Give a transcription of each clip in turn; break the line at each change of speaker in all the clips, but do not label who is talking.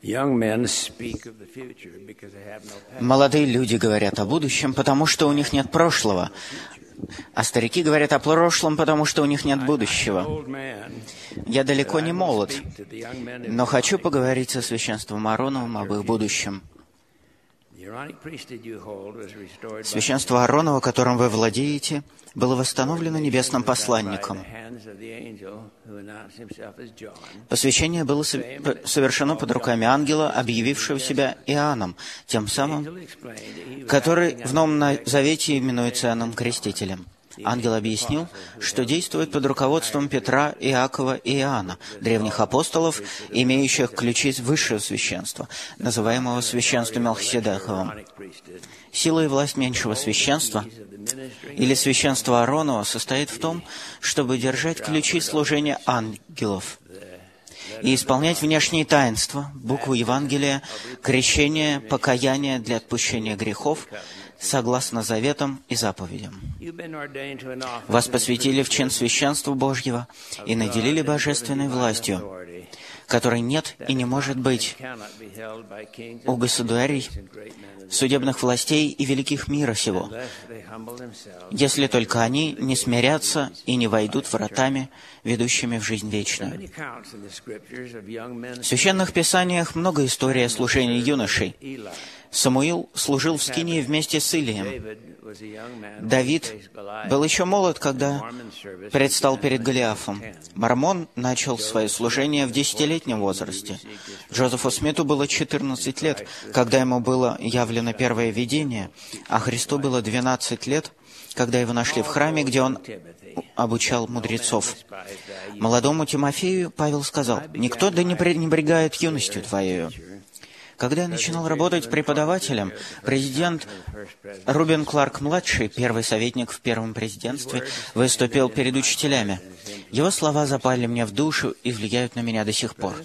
Молодые люди говорят о будущем, потому что у них нет прошлого, а старики говорят о прошлом, потому что у них нет будущего. Я далеко не молод, но хочу поговорить со священством Аароновым об их будущем. Священство Ааронова, которым вы владеете, было восстановлено небесным посланником. Посвящение было совершено под руками ангела, объявившего себя Иоанном, тем самым, который в Новом Завете именуется Иоанном Крестителем. Ангел объяснил, что действует под руководством Петра, Иакова и Иоанна, древних апостолов, имеющих ключи высшего священства, называемого священством Мелхиседековым. Сила и власть меньшего священства, или священства Ааронова, состоит в том, чтобы держать ключи служения ангелов и исполнять внешние таинства, букву Евангелия, крещение, покаяние для отпущения грехов, согласно заветам и заповедям. Вас посвятили в чин священства Божьего и наделили божественной властью, которой нет и не может быть у государей, судебных властей и великих мира сего, если только они не смирятся и не войдут вратами, ведущими в жизнь вечную. В священных писаниях много историй о служении юношей. Самуил служил в Скинии вместе с Илием. Давид был еще молод, когда предстал перед Голиафом. Мормон начал свое служение в 10-летнем возрасте. Джозефу Смиту было 14 лет, когда ему было явлено первое видение, а Христу было 12 лет, когда его нашли в храме, где он обучал мудрецов. Молодому Тимофею Павел сказал: «Никто да не пренебрегает юностью твоею». Когда я начинал работать преподавателем, президент Рубен Кларк-младший, первый советник в первом президентстве, выступил перед учителями. Его слова запали мне в душу и влияют на меня до сих пор.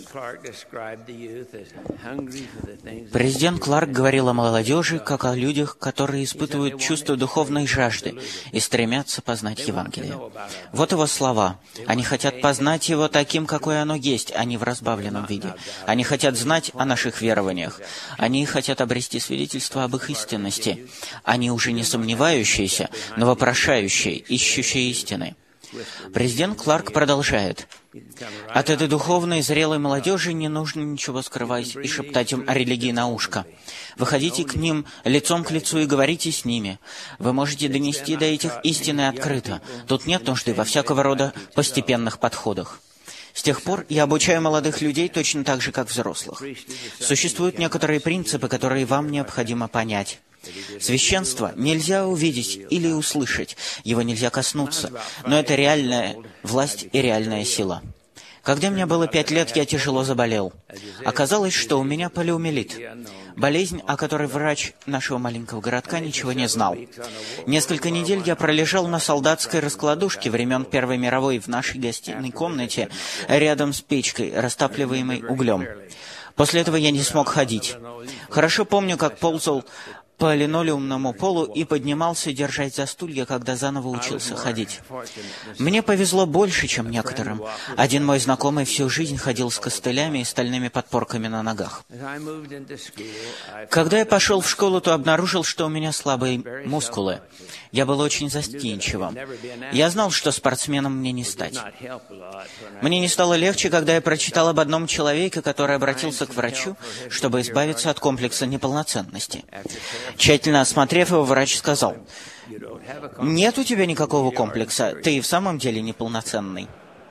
Президент Кларк говорил о молодежи, как о людях, которые испытывают чувство духовной жажды и стремятся познать Евангелие. Вот его слова. Они хотят познать его таким, какое оно есть, а не в разбавленном виде. Они хотят знать о наших верованиях. Они хотят обрести свидетельство об их истинности. Они уже не сомневающиеся, но вопрошающие, ищущие истины. Президент Кларк продолжает: «От этой духовной зрелой молодежи не нужно ничего скрывать и шептать им о религии на ушко. Выходите к ним лицом к лицу и говорите с ними. Вы можете донести до этих истины открыто. Тут нет нужды во всякого рода постепенных подходах». С тех пор я обучаю молодых людей точно так же, как взрослых. Существуют некоторые принципы, которые вам необходимо понять. Священство нельзя увидеть или услышать, его нельзя коснуться, но это реальная власть и реальная сила. Когда мне было 5 лет, я тяжело заболел. Оказалось, что у меня полиомиелит. Болезнь, о которой врач нашего маленького городка ничего не знал. Несколько недель я пролежал на солдатской раскладушке времен Первой мировой в нашей гостиной комнате, рядом с печкой, растапливаемой углем. После этого я не смог ходить. Хорошо помню, как ползал по линолеумному полу и поднимался держать за стулья, когда заново учился ходить. Мне повезло больше, чем некоторым. Один мой знакомый всю жизнь ходил с костылями и стальными подпорками на ногах. Когда я пошел в школу, то обнаружил, что у меня слабые мускулы. Я был очень застенчивым. Я знал, что спортсменом мне не стать. Мне не стало легче, когда я прочитал об одном человеке, который обратился к врачу, чтобы избавиться от комплекса неполноценности. Тщательно осмотрев его, врач сказал: «Нет у тебя никакого комплекса, ты и в самом деле неполноценный».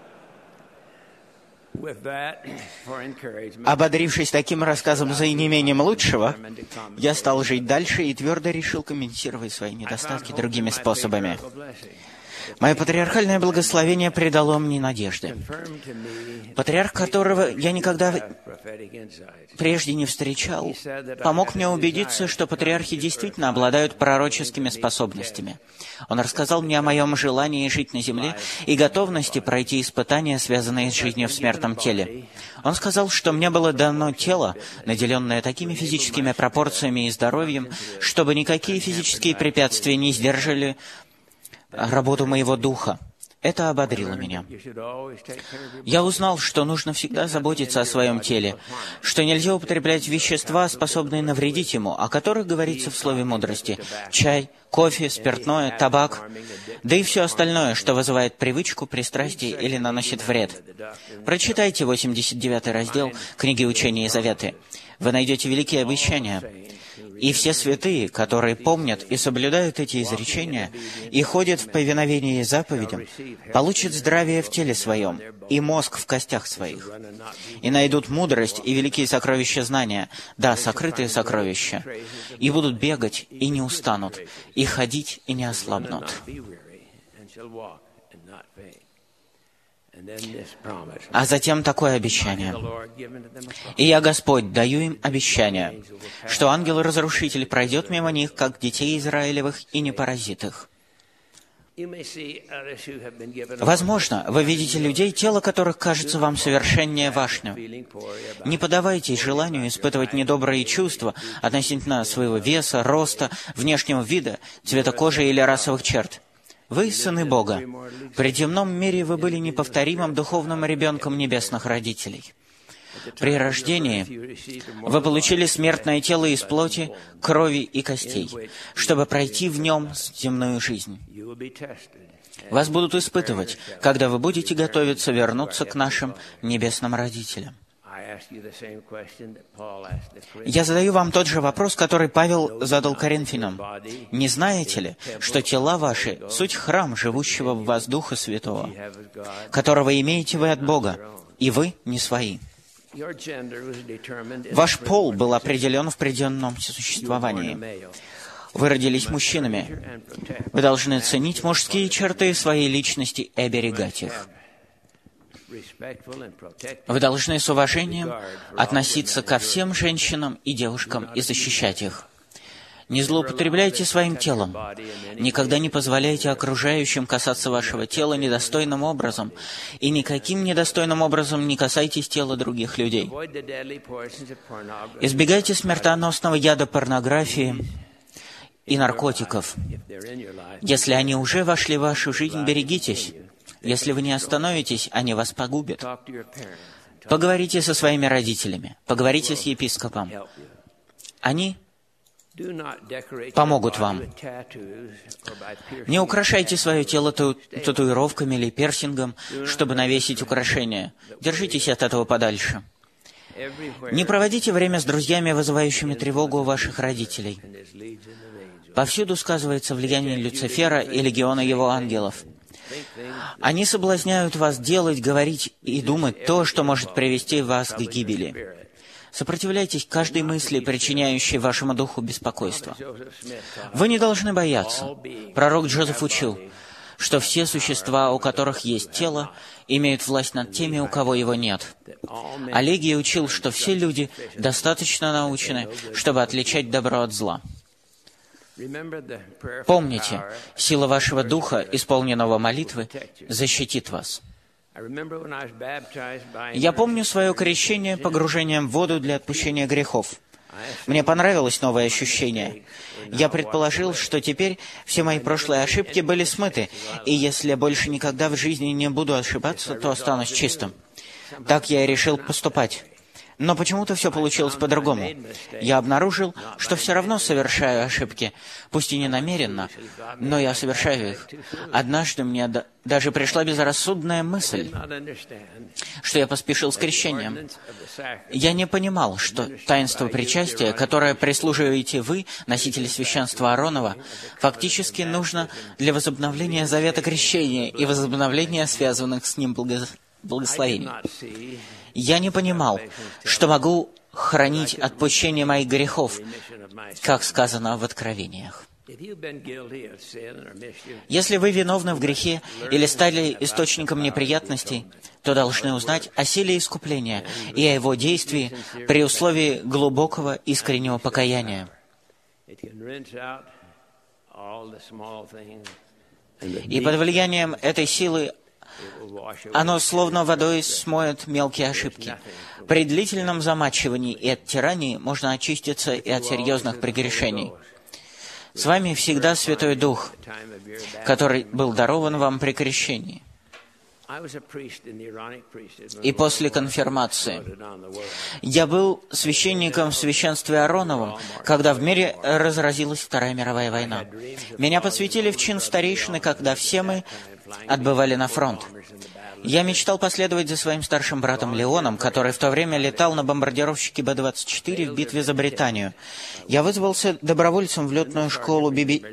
Ободрившись таким рассказом за неимением лучшего, я стал жить дальше и твердо решил компенсировать свои недостатки другими способами. Мое патриархальное благословение придало мне надежды. Патриарх, которого я никогда прежде не встречал, помог мне убедиться, что патриархи действительно обладают пророческими способностями. Он рассказал мне о моем желании жить на земле и готовности пройти испытания, связанные с жизнью в смертном теле. Он сказал, что мне было дано тело, наделенное такими физическими пропорциями и здоровьем, чтобы никакие физические препятствия не сдержали работу моего духа. Это ободрило меня. Я узнал, что нужно всегда заботиться о своем теле, что нельзя употреблять вещества, способные навредить ему, о которых говорится в слове мудрости: чай, кофе, спиртное, табак, да и все остальное, что вызывает привычку, пристрастие или наносит вред. Прочитайте 89 раздел книги «Учения и заветы». Вы найдете великие обещания. И все святые, которые помнят и соблюдают эти изречения и ходят в повиновении заповедям, получат здравие в теле своем и мозг в костях своих, и найдут мудрость и великие сокровища знания, да, сокрытые сокровища, и будут бегать и не устанут, и ходить и не ослабнут. А затем такое обещание. «И я, Господь, даю им обещание, что ангел-разрушитель пройдет мимо них, как детей Израилевых, и не поразит их». Возможно, вы видите людей, тело которых кажется вам совершеннее вашего. Не поддавайтесь желанию испытывать недобрые чувства относительно своего веса, роста, внешнего вида, цвета кожи или расовых черт. Вы сыны Бога. При земном мире вы были неповторимым духовным ребенком небесных родителей. При рождении вы получили смертное тело из плоти, крови и костей, чтобы пройти в нем земную жизнь. Вас будут испытывать, когда вы будете готовиться вернуться к нашим небесным родителям. Я задаю вам тот же вопрос, который Павел задал Коринфянам. Не знаете ли, что тела ваши — суть храм живущего в вас Духа Святого, которого имеете вы от Бога, и вы не свои? Ваш пол был определен в определенном существовании. Вы родились мужчинами. Вы должны ценить мужские черты своей личности и оберегать их. Вы должны с уважением относиться ко всем женщинам и девушкам и защищать их. Не злоупотребляйте своим телом. Никогда не позволяйте окружающим касаться вашего тела недостойным образом, и никаким недостойным образом не касайтесь тела других людей. Избегайте смертоносного яда порнографии и наркотиков. Если они уже вошли в вашу жизнь, берегитесь. Если вы не остановитесь, они вас погубят. Поговорите со своими родителями, поговорите с епископом. Они помогут вам. Не украшайте свое тело татуировками или пирсингом, чтобы навесить украшения. Держитесь от этого подальше. Не проводите время с друзьями, вызывающими тревогу у ваших родителей. Повсюду сказывается влияние Люцифера и легиона его ангелов. Они соблазняют вас делать, говорить и думать то, что может привести вас к гибели. Сопротивляйтесь каждой мысли, причиняющей вашему духу беспокойство. Вы не должны бояться. Пророк Джозеф учил, что все существа, у которых есть тело, имеют власть над теми, у кого его нет. Алегий учил, что все люди достаточно научены, чтобы отличать добро от зла. Помните, сила вашего духа, исполненного молитвы, защитит вас. Я помню свое крещение погружением в воду для отпущения грехов. Мне понравилось новое ощущение. Я предположил, что теперь все мои прошлые ошибки были смыты, и если я больше никогда в жизни не буду ошибаться, то останусь чистым. Так я и решил поступать. Но почему-то все получилось по-другому. Я обнаружил, что все равно совершаю ошибки, пусть и не намеренно, но я совершаю их. Однажды мне даже пришла безрассудная мысль, что я поспешил с крещением. Я не понимал, что таинство причастия, которое прислуживаете вы, носители священства Ааронова, фактически нужно для возобновления завета крещения и возобновления связанных с ним благословений. Я не понимал, что могу хранить отпущение моих грехов, как сказано в Откровениях. Если вы виновны в грехе или стали источником неприятностей, то должны узнать о силе искупления и о его действии при условии глубокого искреннего покаяния. И под влиянием этой силы оно словно водой смоет мелкие ошибки. При длительном замачивании и оттирании можно очиститься и от серьезных прегрешений. С вами всегда Святой Дух, который был дарован вам при крещении. И после конфирмации я был священником в священстве Аароновом, когда в мире разразилась Вторая мировая война. Меня посвятили в чин старейшины, когда все мы отбывали на фронт. Я мечтал последовать за своим старшим братом Леоном, который в то время летал на бомбардировщике Б-24 в битве за Британию. Я вызвался добровольцем в летную школу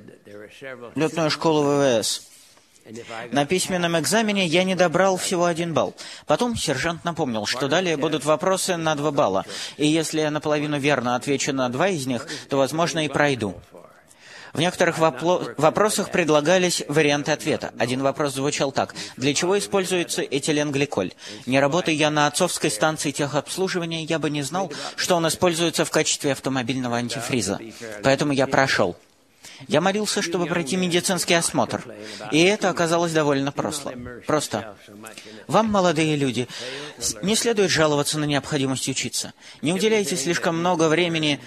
ВВС. На письменном экзамене я не добрал всего 1 балл. Потом сержант напомнил, что далее будут вопросы на 2 балла, и если я наполовину верно отвечу на 2 из них, то, возможно, и пройду. В некоторых вопросах предлагались варианты ответа. Один вопрос звучал так: «Для чего используется этиленгликоль?» Не работая я на отцовской станции техобслуживания, я бы не знал, что он используется в качестве автомобильного антифриза. Поэтому я прошел. Я молился, чтобы пройти медицинский осмотр, и это оказалось довольно просто. Вам, молодые люди, не следует жаловаться на необходимость учиться. Не уделяйте слишком много времени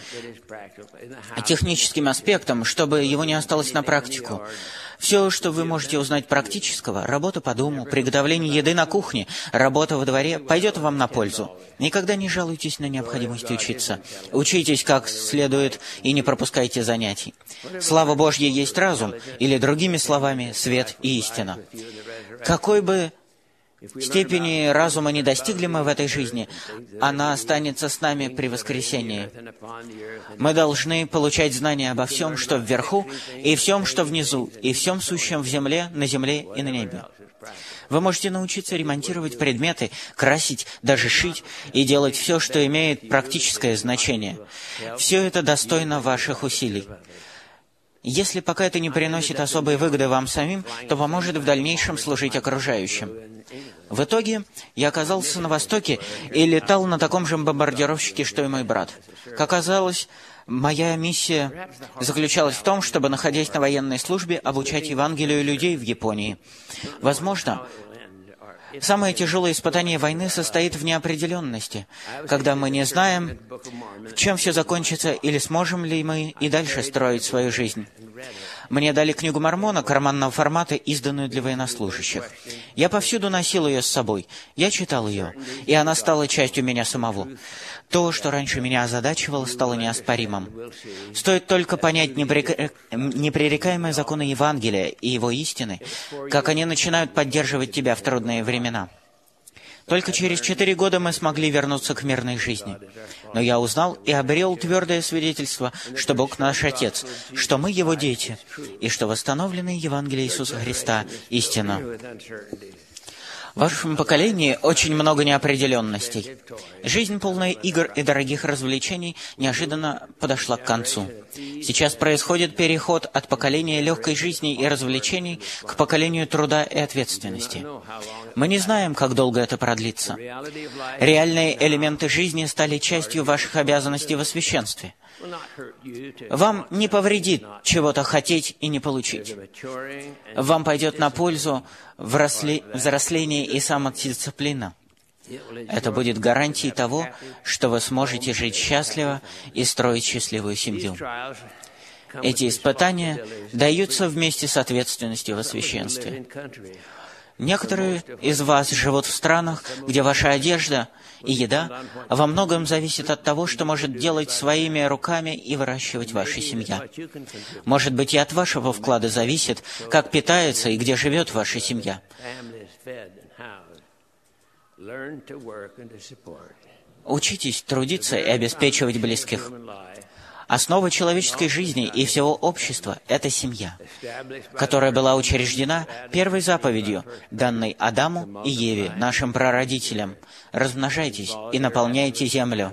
техническим аспектам, чтобы его не осталось на практику. Все, что вы можете узнать практического, работа по дому, приготовление еды на кухне, работа во дворе, пойдет вам на пользу. Никогда не жалуйтесь на необходимость учиться. Учитесь как следует и не пропускайте занятий. Слава Божья есть разум, или, другими словами, свет и истина. Какой бы степени разума не достигли мы в этой жизни, она останется с нами при воскресении. Мы должны получать знания обо всем, что вверху, и всем, что внизу, и всем сущем в земле, на земле и на небе. Вы можете научиться ремонтировать предметы, красить, даже шить и делать все, что имеет практическое значение. Все это достойно ваших усилий. Если пока это не приносит особой выгоды вам самим, то поможет в дальнейшем служить окружающим. В итоге я оказался на Востоке и летал на таком же бомбардировщике, что и мой брат. Как оказалось, моя миссия заключалась в том, чтобы, находясь на военной службе, обучать Евангелию людей в Японии. Возможно, самое тяжелое испытание войны состоит в неопределенности, когда мы не знаем, чем все закончится, или сможем ли мы и дальше строить свою жизнь. Мне дали книгу Мормона карманного формата, изданную для военнослужащих. Я повсюду носил ее с собой. Я читал ее, и она стала частью меня самого. То, что раньше меня озадачивало, стало неоспоримым. Стоит только понять непререкаемые законы Евангелия и его истины, как они начинают поддерживать тебя в трудные времена. Только через 4 года мы смогли вернуться к мирной жизни. Но я узнал и обрел твердое свидетельство, что Бог наш Отец, что мы Его дети, и что восстановленное Евангелие Иисуса Христа – истина. В вашем поколении очень много неопределенностей. Жизнь, полная игр и дорогих развлечений, неожиданно подошла к концу. Сейчас происходит переход от поколения легкой жизни и развлечений к поколению труда и ответственности. Мы не знаем, как долго это продлится. Реальные элементы жизни стали частью ваших обязанностей во священстве. Вам не повредит чего-то хотеть и не получить. Вам пойдет на пользу взросление и самодисциплина. Это будет гарантией того, что вы сможете жить счастливо и строить счастливую семью. Эти испытания даются вместе с ответственностью во священстве. Некоторые из вас живут в странах, где ваша одежда и еда во многом зависит от того, что может делать своими руками и выращивать ваша семья. Может быть, и от вашего вклада зависит, как питается и где живет ваша семья. Учитесь трудиться и обеспечивать близких. Основа человеческой жизни и всего общества – это семья, которая была учреждена первой заповедью, данной Адаму и Еве, нашим прародителям. «Размножайтесь и наполняйте землю».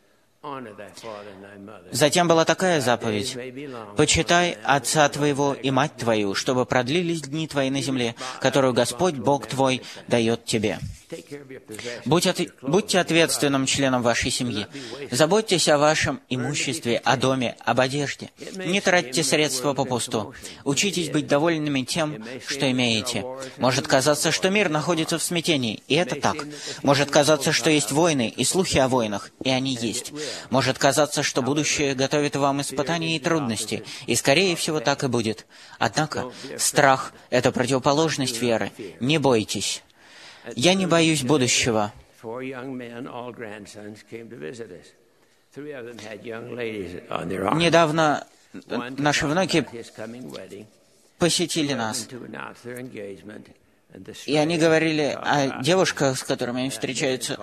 Затем была такая заповедь: «Почитай отца твоего и мать твою, чтобы продлились дни твои на земле, которую Господь Бог твой дает тебе». Будьте ответственным членом вашей семьи. Заботьтесь о вашем имуществе, о доме, об одежде. Не тратьте средства попусту. Учитесь быть довольными тем, что имеете. Может казаться, что мир находится в смятении, и это так. Может казаться, что есть войны и слухи о войнах, и они есть. Может казаться, что будущее готовит вам испытания и трудности, и, скорее всего, так и будет. Однако страх – это противоположность веры. Не бойтесь. Я не боюсь будущего. Недавно наши внуки посетили нас, и они говорили о девушках, с которыми они встречаются,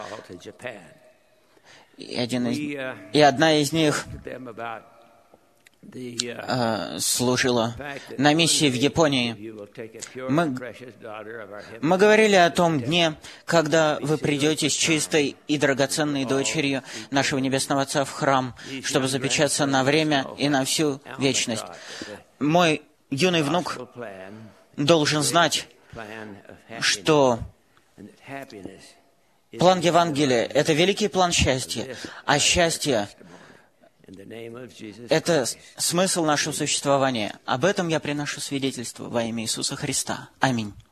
и одна из них служила на миссии в Японии. Мы говорили о том дне, когда вы придете с чистой и драгоценной дочерью нашего Небесного Отца в храм, чтобы запечататься на время и на всю вечность. Мой юный внук должен знать, что план Евангелия — это великий план счастья, а счастье — это смысл нашего существования. Об этом я приношу свидетельство во имя Иисуса Христа. Аминь.